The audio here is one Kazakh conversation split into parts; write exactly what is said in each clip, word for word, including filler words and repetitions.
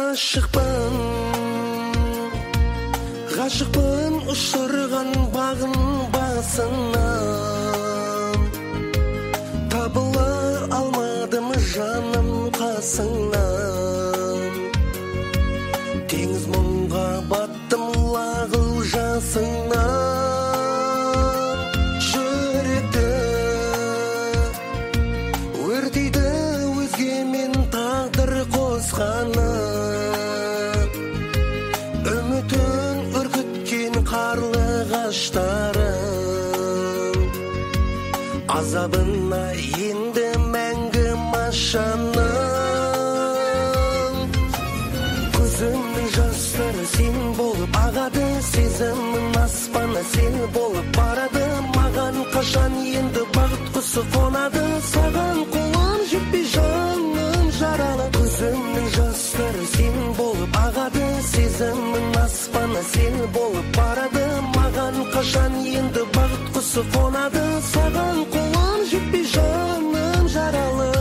ғашықпын, ғашықпын ұшырған бағын басынан. Табыла алмадым жаным қасыңнан. Теңіз мұңға баттым лағыл жасыңнан. Жүректі өртейді өзгемен тағдыр қосқаны. Үмітін үркіткен қарлығаштарым. Азабына енді мәңгі машаным. Көзімнің жастары сен болып ағады, сезімнің аспаны сен болып барады. Маған қашан енді бақыт құсы қонады, саған қолым жетпей жаным жаралы. Көзімнің жастары сен болып ағады, сезімнің аспаны сен болып барады. Маған қашан енді бақыт құсы қонады, саған қолым жетпей жаным жаралы.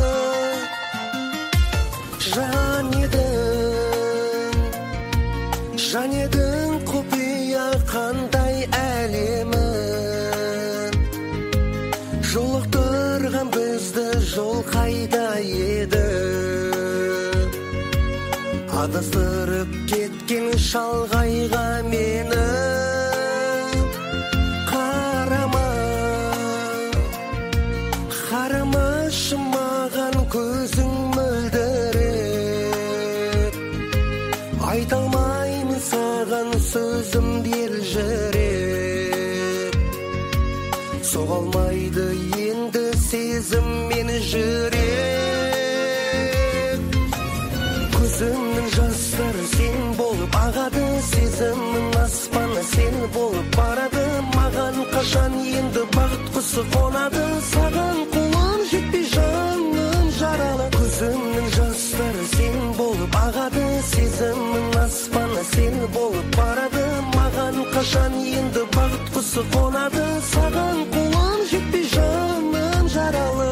Жан едің, жан едің құпия қандай әлемін. Жолықтырған бізді жол қайда еді. Адастырып кеткен шалғайға мені. Қарама, қарамашы маған көзің мөлдіреп. Айта алмаймын саған сөзімді елжіреп. Соға алмайды енді сезім мені жүрек. Көзімнің жастары сен болып ағады, сезімнің аспаны сен болып барады. Маған қашан енді бақыт құсы қонады, саған қолым жетпей жаным жаралы. Көзімнің жастары сен болып ағады, сезімнің аспаны сен болып барады. Маған қашан енді бақыт құсы қонады, саған қолым жетпей жаным жаралы.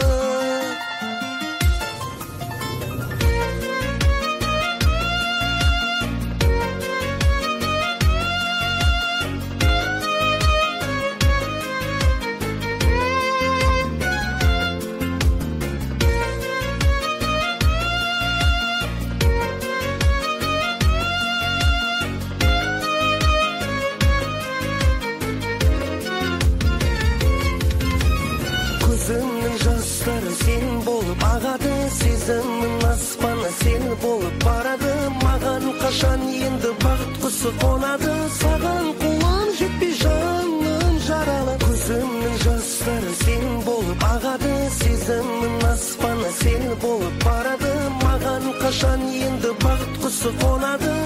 Көзімнің жастары сен болып ағады, сезімнің аспаны сен болып барады. Маған қашан енді бақыт құсы қонады, саған қолым жетпей жаным жаралы. Көзімнің жастары сен болып ағады, сезімнің аспаны сен болып барады. Маған қашан енді бақыт құсы қонады,